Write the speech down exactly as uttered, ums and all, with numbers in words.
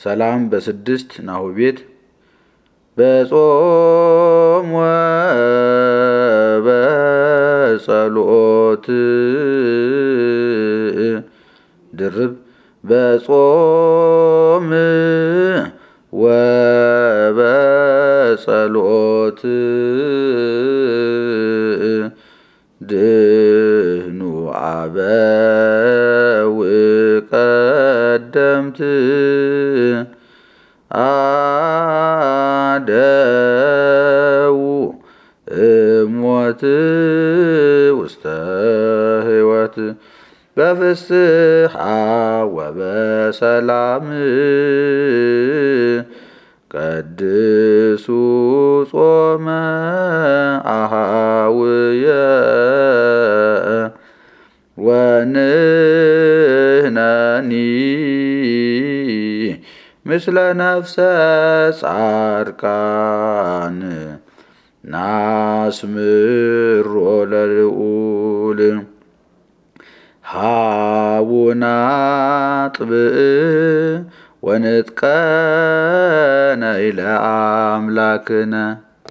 ሰላም በስድስት ናሁ ቤት በጾም ወበጸሎት ድርብ በጾም ወበጸሎት ድህኑ አበው ቀደምት አደው እሞት ውስተ ሕይወት በፍስሓ ወበሰላም ቀድሱ ጾመ አኀውየ ወንሕነኒ ምስለ ነፍሰ ጻድቃን ናስምሮ ለልዑል ሀቡና ጥብእ ወንጥቀነ ኢለ አምላክነ